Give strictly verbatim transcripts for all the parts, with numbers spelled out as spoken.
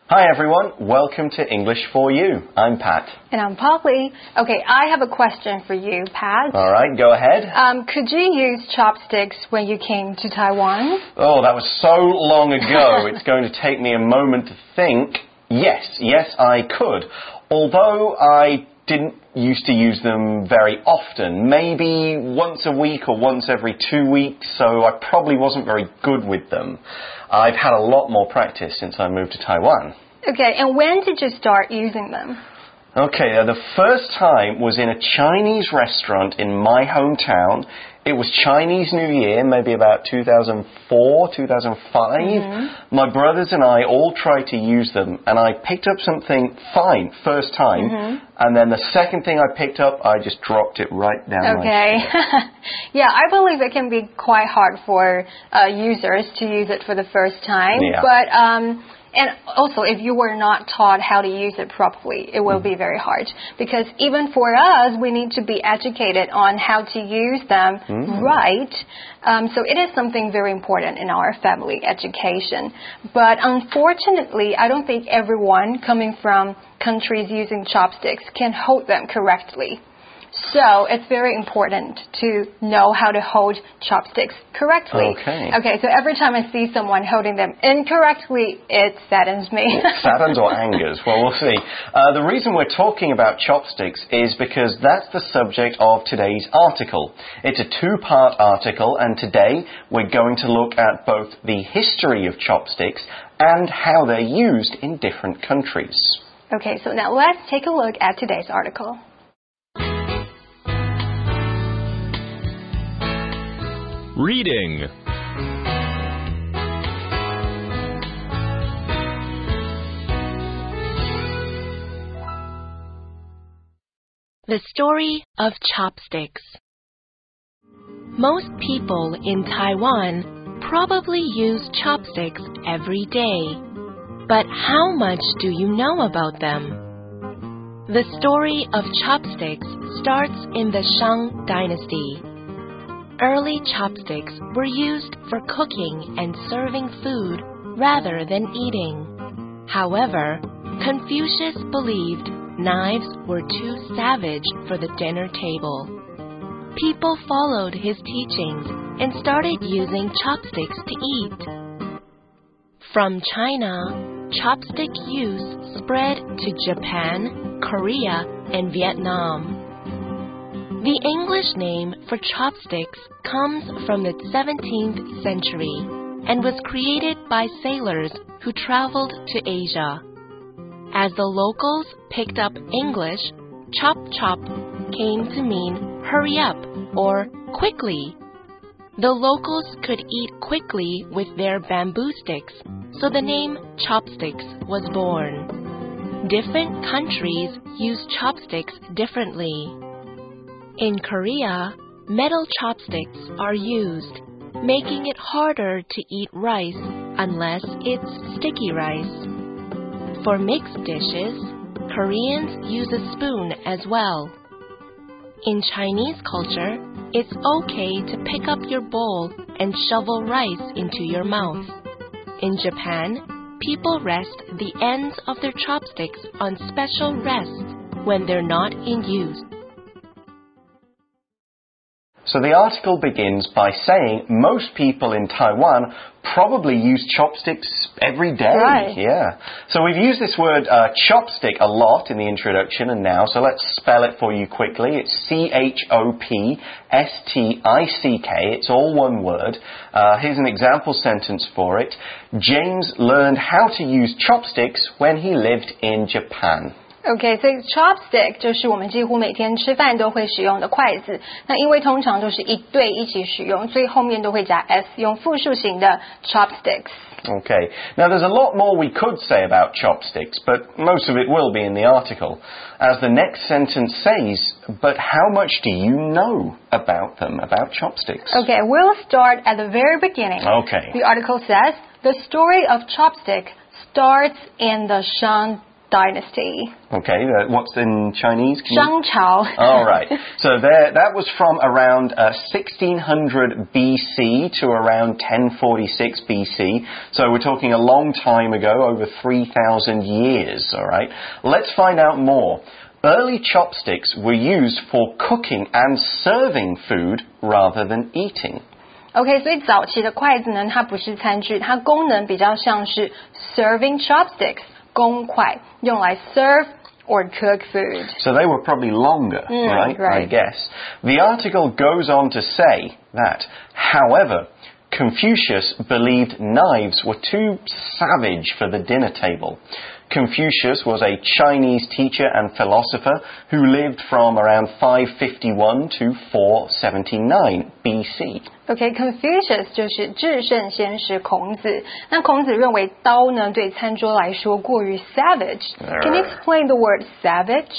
Hi everyone, welcome to English for You. I'm Pat. And I'm Polly. Okay, I have a question for you, Pat. All right, go ahead. Um, could you use chopsticks when you came to Taiwan? Oh, that was so long ago. It's going to take me a moment to think. Yes, yes, I could. Although I didn't used to use them very often, maybe once a week or once every two weeks, so I probably wasn't very good with them. I've had a lot more practice since I moved to Taiwan. Okay, and when did you start using them? Okay, uh, the first time was in a Chinese restaurant in my hometown. It was Chinese New Year, maybe about two thousand four, two thousand five. Mm-hmm. My brothers and I all tried to use them, and I picked up something fine first time, mm-hmm. and then the second thing I picked up, I just dropped it right down okay. my throat. Yeah, I believe it can be quite hard for uh, users to use it for the first time, yeah. but... Um, And also, if you were not taught how to use it properly, it will be very hard. Because even for us, we need to be educated on how to use them mm. right. Um, so it is something very important in our family education. But unfortunately, I don't think everyone coming from countries using chopsticks can hold them correctly. So it's very important to know how to hold chopsticks correctly. Okay. Okay, so every time I see someone holding them incorrectly, it saddens me. Saddens or angers? Well, we'll see. Uh, the reason we're talking about chopsticks is because that's the subject of today's article. It's a two-part article, and today we're going to look at both the history of chopsticks and how they're used in different countries. Okay, so now let's take a look at today's article. Reading. The story of chopsticks. Most people in Taiwan probably use chopsticks every day. But how much do you know about them? The story of chopsticks starts in the Shang Dynasty. Early chopsticks were used for cooking and serving food rather than eating. However, Confucius believed knives were too savage for the dinner table. People followed his teachings and started using chopsticks to eat. From China, chopstick use spread to Japan, Korea, and Vietnam. The English name for chopsticks comes from the seventeenth century and was created by sailors who traveled to Asia. As the locals picked up English, chop chop came to mean hurry up or quickly. The locals could eat quickly with their bamboo sticks, so the name chopsticks was born. Different countries use chopsticks differently. In Korea, metal chopsticks are used, making it harder to eat rice unless it's sticky rice. For mixed dishes, Koreans use a spoon as well. In Chinese culture, it's okay to pick up your bowl and shovel rice into your mouth. In Japan, people rest the ends of their chopsticks on special rests when they're not in use. So the article begins by saying most people in Taiwan probably use chopsticks every day. Right. Yeah. So we've used this word uh, chopstick a lot in the introduction and now, so let's spell it for you quickly. It's C H O P S T I C K. It's all one word. Uh, here's an example sentence for it. James learned how to use chopsticks when he lived in Japan. OK， 所以 chopstick 就是我们几乎每天吃饭都会使用的筷子。那因为通常都是一对一起使用，所以后面都会加 s， 用复数型的 chopsticks。 Okay, now there's a lot more we could say about chopsticks, but most of it will be in the article. As the next sentence says, but how much do you know about them, about chopsticks? Okay, we'll start at the very beginning. Okay. The article says, the story of chopstick starts in the Shang dynasty. Okay, uh, what's in Chinese? Can you- 商朝. All right. So there, that was from around uh, sixteen hundred B C to around ten forty-six B C. So we're talking a long time ago, over three thousand years. All right. Let's find out more. Early chopsticks were used for cooking and serving food rather than eating. OK, 所以早期的筷子呢，它不是餐具，它功能比较像是 serving chopsticks 公筷，用来 serve or cook food. So they were probably longer, Mm, right? right. I guess. The article goes on to say that, however, Confucius believed knives were too savage for the dinner table. Confucius was a Chinese teacher and philosopher who lived from around five fifty-one to four seventy-nine B C. OK, Confucius 就是至圣先师孔子。那孔子认为刀呢对餐桌来说过于 savage. Can you explain the word savage?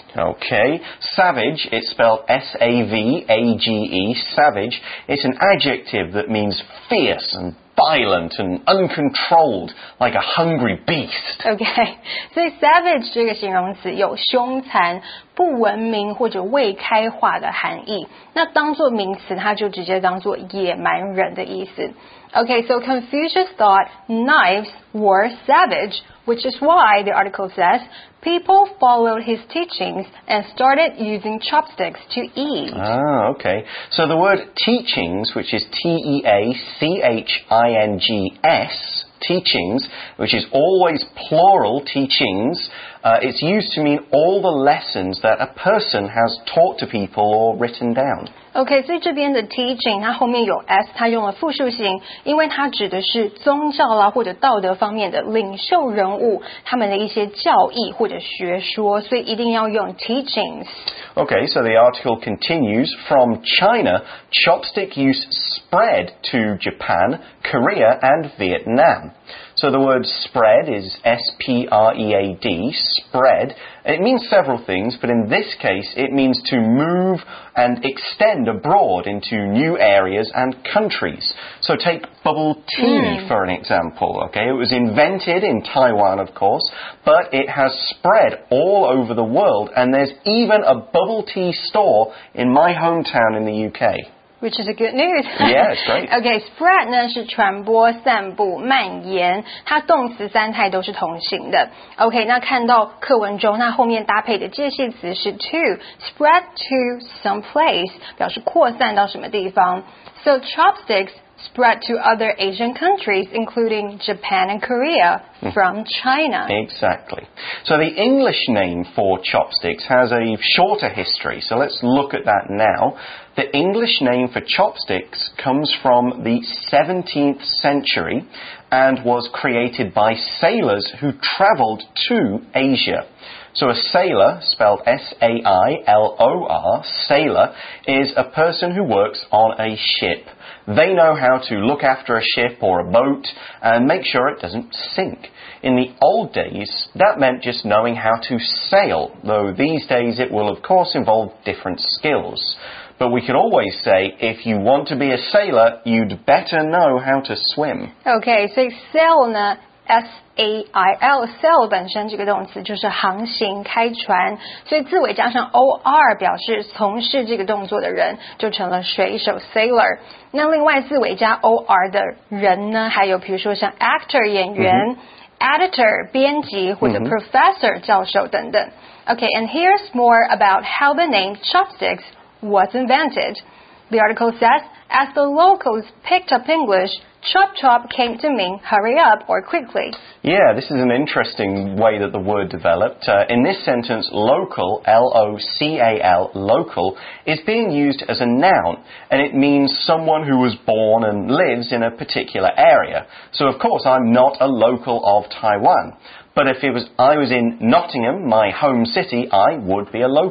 Okay. Savage, it's spelled S A V A G E, savage. It's an adjective that means fierce and violent and uncontrolled, like a hungry beast. OK, 所以 savage 这个形容词有凶残、不文明或者未开化的含义。那当作名词，它就直接当作野蛮人的意思。Okay, so Confucius thought knives were savage, which is why the article says people followed his teachings and started using chopsticks to eat. Ah, okay. So the word teachings, which is T E A C H I N G S, teachings, which is always plural teachings, uh, it's used to mean all the lessons that a person has taught to people or written down. OK, 所以这边的 teaching 它后面有 s， 它用了复数形，因为它指的是宗教啦或者道德方面的领袖人物，他们的一些教义或者学说，所以一定要用 teachings. Okay, so the article continues. From China, chopstick use spread to Japan, Korea, and Vietnam. So the word spread is S P R E A D, spread. It means several things, but in this case it means to move and extend abroad into new areas and countries. So take bubble tea Mm. for an example, okay? It was invented in Taiwan, of course, but it has spread all over the world, and there's even a bubble tea store in my hometown in the U K. Which is a good news. Yeah, it's great. Okay, spread 呢是传播、散布、蔓延，它动词三态都是同形的。OK， 那看到课文中，那后面搭配的介系词是 to，spread to some place， 表示扩散到什么地方。So chopsticks spread to other Asian countries, including Japan and Korea, from China. Exactly. So the English name for chopsticks has a shorter history, so let's look at that now. The English name for chopsticks comes from the seventeenth century and was created by sailors who travelled to Asia. So a sailor, spelled S A I L O R, sailor, is a person who works on a ship. They know how to look after a ship or a boat and make sure it doesn't sink. In the old days, that meant just knowing how to sail, though these days it will of course involve different skills. But we can always say, if you want to be a sailor, you'd better know how to swim. Okay, 所以 sail 呢 S A I L, sail 本身这个动词就是航行、开船，所以字尾加上 O R 表示从事这个动作的人，就成了水手 sailor。那另外字尾加 O R 的人呢，还有比如说像 actor 演员、editor 编辑或者 professor 教授等等。Okay, and here's more about how the name chopsticks was invented. The article says, as the locals picked up English, chop chop came to mean hurry up or quickly. Yeah, this is an interesting way that the word developed. Uh, in this sentence, local, L O C A L, local, is being used as a noun, and it means someone who was born and lives in a particular area. So, of course, I'm not a local of Taiwan. But if it was, I was in Nottingham, my home city, I would be a local.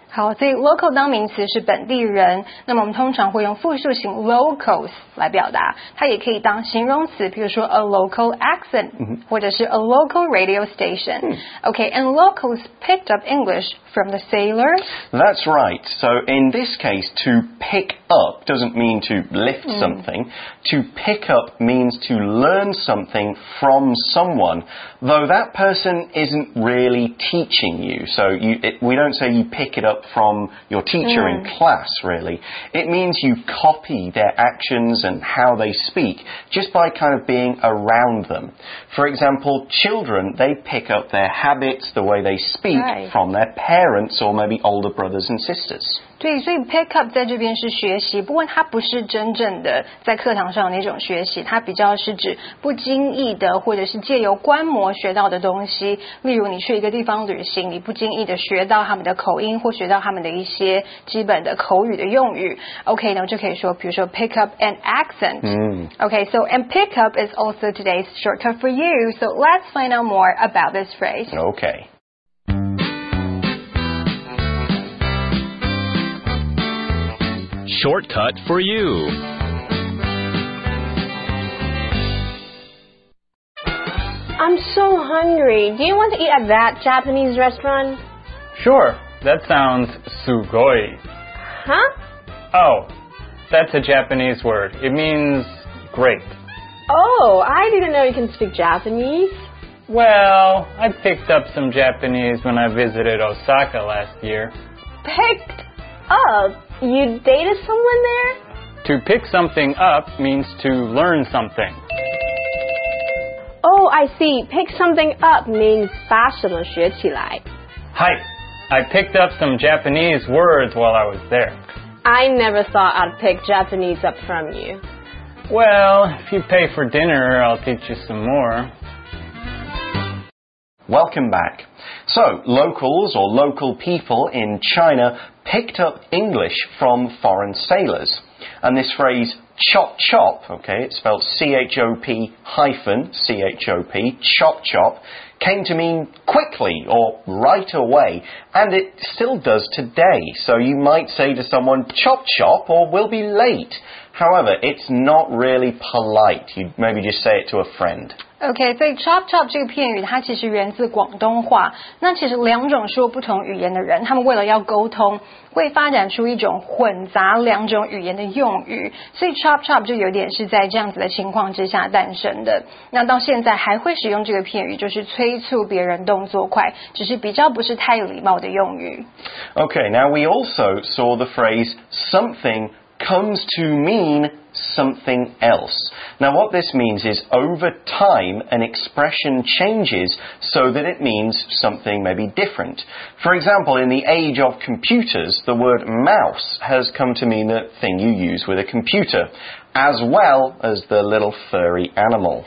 好，所以 local 当名词是本地人，那么我们通常会用复数型 locals 来表达，它也可以当形容词，比如说 a local accent，、嗯、或者是 a local radio station。嗯、okay, and locals picked up English from the sailors. That's right. So in this case, to pick up doesn't mean to lift mm. something. To pick up means to learn something from someone, though that person isn't really teaching you. So you, it, we don't say you pick it up from your teacher mm. in class, really. It means you copy their actions and how they speak just by kind of being around them. For example, children, they pick up their habits, the way they speak right. from their parents or maybe older brothers and sisters. 对，所以 pick up 在这边是学习，不过它不是真正的在课堂上的那种学习，它比较是指不经意的或者是借由观摩学到的东西。例如你去一个地方旅行，你不经意的学到他们的口音或学到他们的一些基本的口语的用语。OK， 那我就可以说，比如说 pick up an accent。嗯。OK, so and pick up is also today's shortcut for you. So let's find out more about this phrase. Okay. Shortcut for you. I'm so hungry. Do you want to eat at that Japanese restaurant? Sure. That sounds sugoi. Huh? Oh, that's a Japanese word. It means great. Oh, I didn't know you can speak Japanese. Well, I picked up some Japanese when I visited Osaka last year. Picked up? You dated someone there? To pick something up means to learn something. Oh, I see. Pick something up means 把什么学起来. Hi. I picked up some Japanese words while I was there. I never thought I'd pick Japanese up from you. Well, if you pay for dinner, I'll teach you some more. Welcome back. So, locals or local people in China picked up English from foreign sailors. And this phrase, chop chop, okay, it's spelled C H O P hyphen C H O P, chop chop, came to mean quickly or right away. And it still does today. So you might say to someone, chop chop, or we'll be late. However, it's not really polite. You'd maybe just say it to a friend. OK, 所以 chop chop 这个片语它其实源自广东话。那其实两种说不同语言的人，他们为了要沟通，会发展出一种混杂两种语言的用语。所以 chop chop 就有点是在这样子的情况之下诞生的。那到现在还会使用这个片语，就是催促别人动作快，只是比较不是太礼貌的用语。 Okay, now we also saw the phrase something comes to mean something else. Now what this means is over time an expression changes so that it means something maybe different. For example, in the age of computers, the word mouse has come to mean the thing you use with a computer, as well as the little furry animal.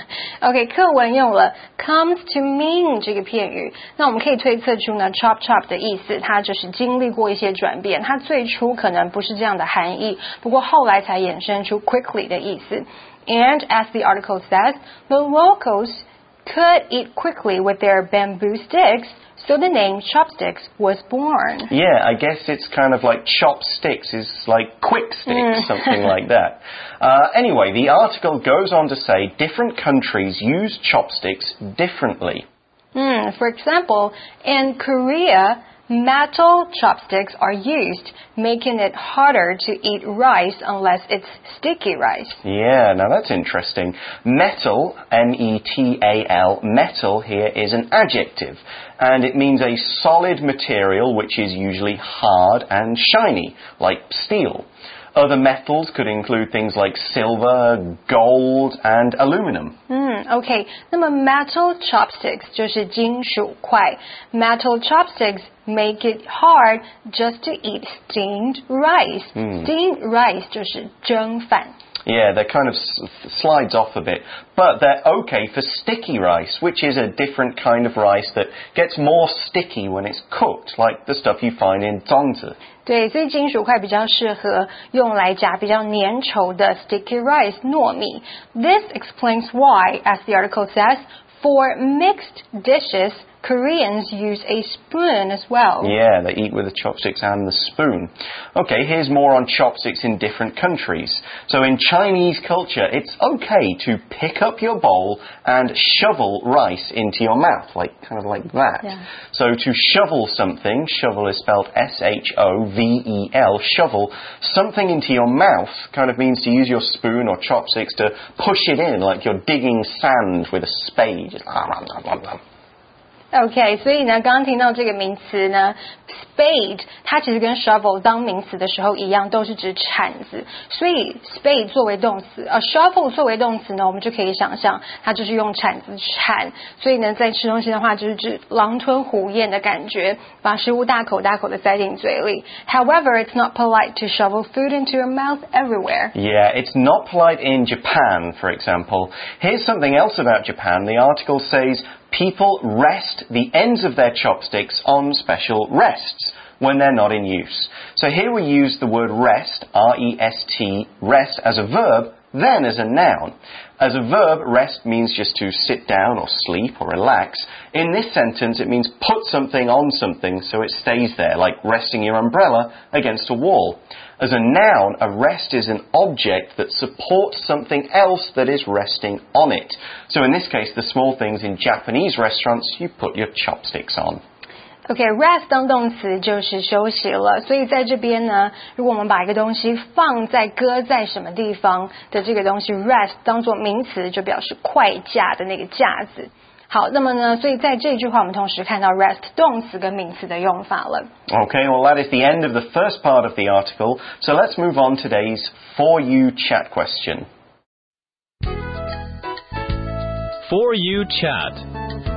OK, 课文用了 comes to mean 这个片语，那我们可以推测出呢 chop chop 的意思，它就是经历过一些转变，它最初可能不是这样的含义，不过后来才衍生出 quickly 的意思。And as the article says, the locals could eat quickly with their bamboo sticks, so the name chopsticks was born. Yeah, I guess it's kind of like chopsticks is like quick sticks, mm. something like that. Uh, anyway, the article goes on to say different countries use chopsticks differently. Mm, for example, in Korea, metal chopsticks are used, making it harder to eat rice unless it's sticky rice. Yeah, now that's interesting. Metal, M E T A L, metal here is an adjective, and it means a solid material which is usually hard and shiny, like steel. Other metals could include things like silver, gold, and aluminum. 嗯 OK, 那么 metal chopsticks 就是金属块。Metal chopsticks make it hard just to eat steamed rice. Mm. Steamed rice 就是蒸饭。 Yeah, that kind of slides off a bit. But they're okay for sticky rice, which is a different kind of rice that gets more sticky when it's cooked, like the stuff you find in zongzi. 对，所以金属块比较适合用来夹比较粘稠的 sticky rice 糯米。This explains why, as the article says, for mixed dishes, Koreans use a spoon as well. Yeah, they eat with the chopsticks and the spoon. Okay, here's more on chopsticks in different countries. So in Chinese culture, it's okay to pick up your bowl and shovel rice into your mouth, like kind of like that. Yeah. So to shovel something, shovel is spelled S H O V E L, shovel, something into your mouth kind of means to use your spoon or chopsticks to push it in, like you're digging sand with a spade. OK， 所以呢，刚刚听到这个名词呢 ，spade， 它其实跟 shovel 当名词的时候一样，都是指铲子。所以 spade 作为动词，而 shovel 作为动词呢，我们就可以想象，它就是用铲子铲。所以呢，在吃东西的话，就是指狼吞虎咽的感觉，把食物大口大口的塞进嘴里。However, it's not polite to shovel food into your mouth everywhere. Yeah, it's not polite in Japan, for example. Here's something else about Japan. The article says people rest the ends of their chopsticks on special rests when they're not in use. So here we use the word rest, R E S T, rest as a verb, then as a noun. As a verb, rest means just to sit down or sleep or relax. In this sentence, it means put something on something so it stays there, like resting your umbrella against a wall. As a noun, a rest is an object that supports something else that is resting on it. So in this case, the small things in Japanese restaurants you put your chopsticks on. OK, rest 当动词就是休息了，所以在这边呢，如果我们把一个东西放在搁在什么地方的这个东西 rest 当作名词，就表示快架的那个架子。好，那么呢，所以在这句话我们同时看到 rest 动词跟名词的用法了。 Okay, well that is the end of the first part of the article. So let's move on to today's For You chat question. For You chat.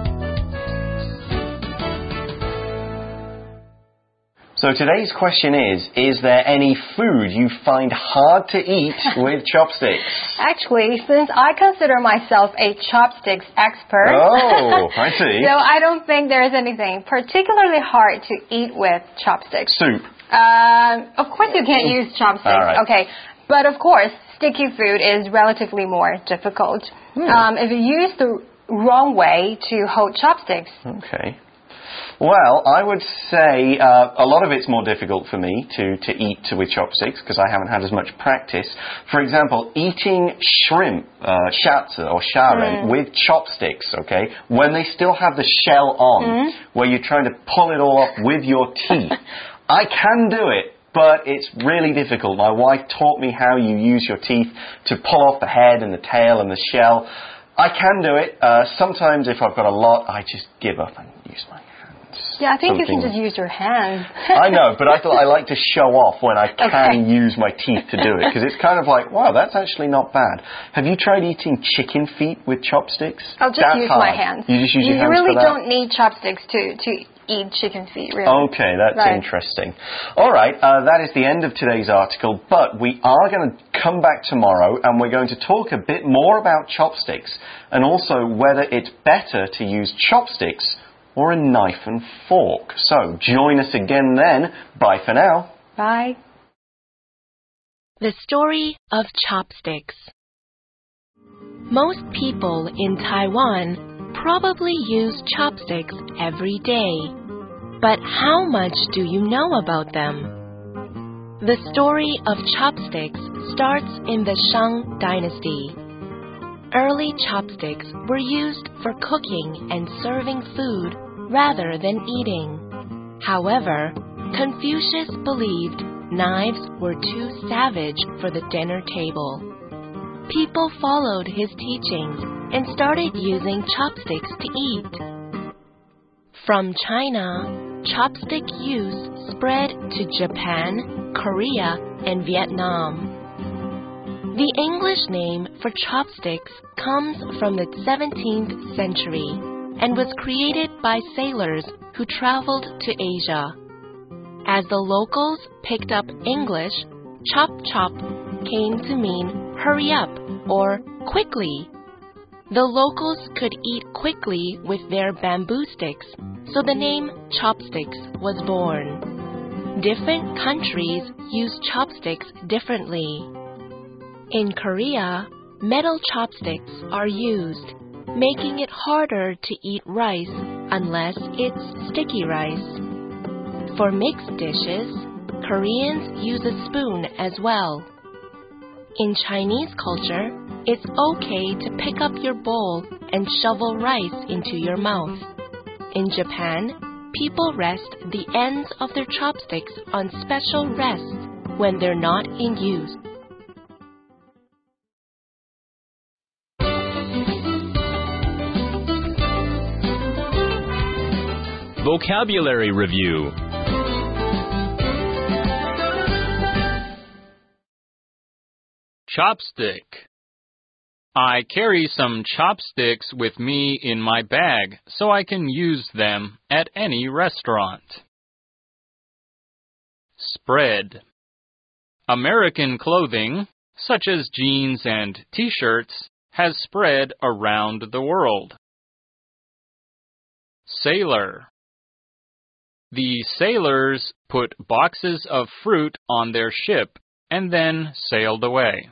So today's question is, is there any food you find hard to eat with chopsticks? Actually, since I consider myself a chopsticks expert, oh, I see. So I don't think there is anything particularly hard to eat with chopsticks. Soup. Um, of course you can't use chopsticks. All right. Okay, but of course, sticky food is relatively more difficult. Hmm. Um, if you use the wrong way to hold chopsticks. Okay. Well, I would say uh, a lot of it's more difficult for me to, to eat with chopsticks because I haven't had as much practice. For example, eating shrimp, uh, shatsu or sharen mm. with chopsticks, okay, when they still have the shell on, mm. where you're trying to pull it all off with your teeth. I can do it, but it's really difficult. My wife taught me how you use your teeth to pull off the head and the tail and the shell. I can do it. Uh, sometimes if I've got a lot, I just give up and use my Yeah, I think Something. you can just use your hands. I know, but I thought I like to show off when I can okay. use my teeth to do it, because it's kind of like, wow, that's actually not bad. Have you tried eating chicken feet with chopsticks? I'll just that's use hard. my hands. You just use you your hands really for that? don't need chopsticks to, to eat chicken feet, really. Okay, that's right. interesting. All right, uh, that is the end of today's article, but we are going to come back tomorrow and we're going to talk a bit more about chopsticks and also whether it's better to use chopsticks or a knife and fork. So join us again then. Bye for now. Bye. The Story of Chopsticks. Most people in Taiwan probably use chopsticks every day. But how much do you know about them? The story of chopsticks starts in the Shang Dynasty. Early chopsticks were used for cooking and serving food rather than eating. However, Confucius believed knives were too savage for the dinner table. People followed his teachings and started using chopsticks to eat. From China, chopstick use spread to Japan, Korea, and Vietnam. The English name for chopsticks comes from the seventeenth century and was created by sailors who traveled to Asia. As the locals picked up English, chop chop came to mean hurry up or quickly. The locals could eat quickly with their bamboo sticks, so the name chopsticks was born. Different countries use chopsticks differently. In Korea, metal chopsticks are used, making it harder to eat rice unless it's sticky rice. For mixed dishes, Koreans use a spoon as well. In Chinese culture, it's okay to pick up your bowl and shovel rice into your mouth. In Japan, people rest the ends of their chopsticks on special rests when they're not in use. Vocabulary Review. Chopstick. I carry some chopsticks with me in my bag so I can use them at any restaurant. Spread. American clothing, such as jeans and t-shirts, has spread around the world. Sailor. The sailors put boxes of fruit on their ship and then sailed away.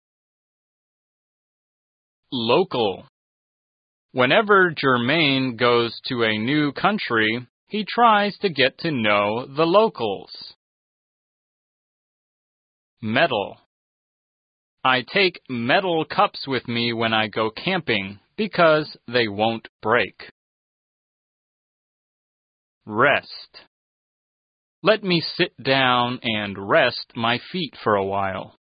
Local. Whenever Jermaine goes to a new country, he tries to get to know the locals. Metal. I take metal cups with me when I go camping because they won't break. Rest. Let me sit down and rest my feet for a while.